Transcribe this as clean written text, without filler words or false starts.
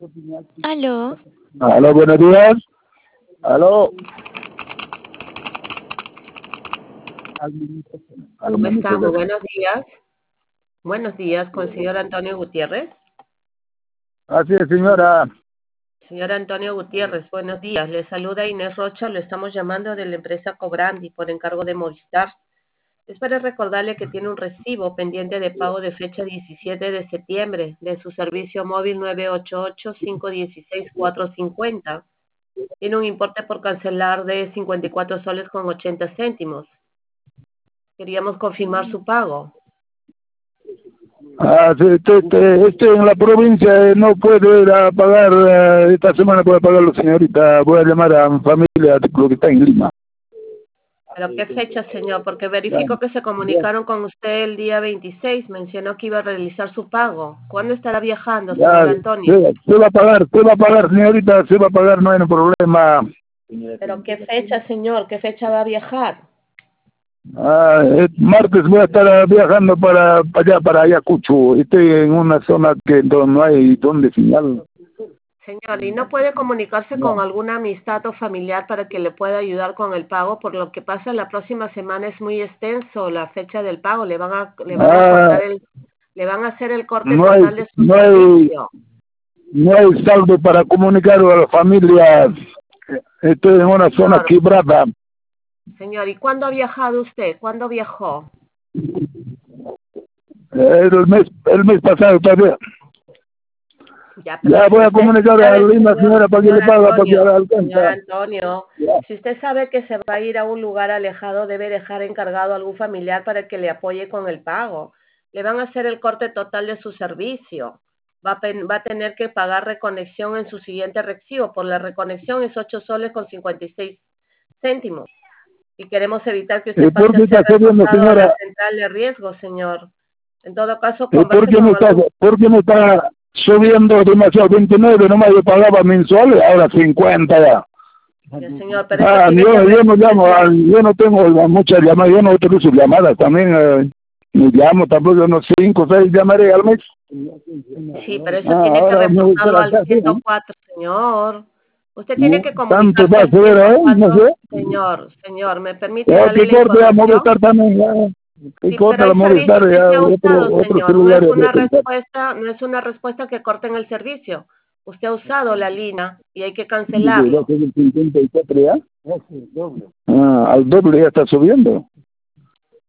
Aló, Aló, buenos días. Aló. Aló, ¿Cómo está? Muy manito. buenos días. Buenos días, con el señor Antonio Gutiérrez. Así es, señora. Señor Antonio Gutiérrez, buenos días. Le saluda Inés Rocha, lo estamos llamando de la empresa Cobrandi por encargo de Movistar. Es para recordarle que tiene un recibo pendiente de pago de fecha 17 de septiembre de su servicio móvil 988-516-450. Tiene un importe por cancelar de 54 soles con 80 céntimos. Queríamos confirmar su pago. Sí, en la provincia, no puedo ir a pagar, esta semana puede pagarlo, señorita. Voy a llamar a mi familia, lo que está en Lima. ¿Pero qué fecha, señor? Porque Ya, verifico que se ya, comunicaron con usted el día 26. Mencionó que iba a realizar su pago. ¿Cuándo estará viajando, señor ya, Antonio? se va a pagar, señorita, se va a pagar, no hay problema. ¿Pero qué fecha, señor? ¿Qué fecha va a viajar? Martes voy a estar viajando para allá, para Ayacucho. Estoy en una zona que no hay donde señal. Señor, ¿y no puede comunicarse con No. alguna amistad o familiar para que le pueda ayudar con el pago? Por lo que pasa la próxima semana es muy extenso la fecha del pago. Le van a Ah, cortar le van a hacer el corte no hay, total de su no hay, servicio. no hay saldo para comunicar a la familia. Estoy en una zona Señor, quebrada. señor, ¿y cuándo ha viajado usted? ¿Cuándo viajó? El mes pasado todavía. Ya, pero Ya si voy a usted comunicar a sabe, Lima, señora, para que le paga, para que Señor alcanza. Antonio, Ya. si usted sabe que se va a ir a un lugar alejado, debe dejar encargado a algún familiar para que le apoye con el pago. Le van a hacer el corte total de su servicio. Va a tener que pagar reconexión en su siguiente recibo. Por la reconexión es 8 soles con 56 céntimos. Y queremos evitar que usted ¿Por pase a qué ser está subiendo, reportado a la señora? central de riesgo, señor. En todo caso, ¿Por converse qué no con está, algún... por qué no está subiendo demasiado? 29 nomás yo pagaba mensual, ahora 50 ya. Ya, señor, pero eso tiene que Yo no llamo, presentarse. yo no tengo muchas llamadas, yo no utilizo llamadas también, me llamo tampoco, unos 5 o 6 llamaré al mes. Sí, pero eso tiene que Ahora me gusta reportarlo la al casa, ¿no? 104, señor. Usted tiene ¿No? que Tanto comunicarse va a al ser, no 104, sé. señor, ¿me permite Ya darle que la corte a información? Movistar también, ya. Que Sí, pero corte la hay Movistar, servicios que ya se ha usado, otro señor. celular. No es una respuesta que corten el servicio. Usted ha usado la línea y hay que ¿Va a cancelarlo. ser el 54 ya? Al doble ya está subiendo.